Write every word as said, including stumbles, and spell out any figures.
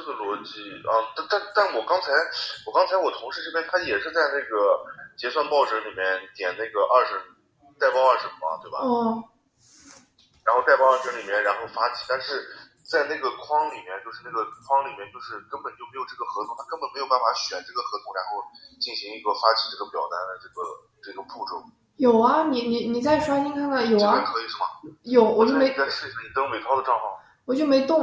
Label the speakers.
Speaker 1: 这个逻辑啊，但但但我刚才我刚才我同事这边他也是在那个结算报纸里面点那个二审代包二审嘛，对吧？
Speaker 2: 哦。
Speaker 1: 然后代包二审里面，然后发起，但是在那个框里面，就是那个框里面，就是根本就没有这个合同，他根本没有办法选这个合同，然后进行一个发起这个表单的这个这个步骤。
Speaker 2: 有啊，你你你再刷新看看，有啊。
Speaker 1: 这个可以是吗？
Speaker 2: 有，我就没。
Speaker 1: 你再试一下，你登伟涛的账号。
Speaker 2: 我就没动。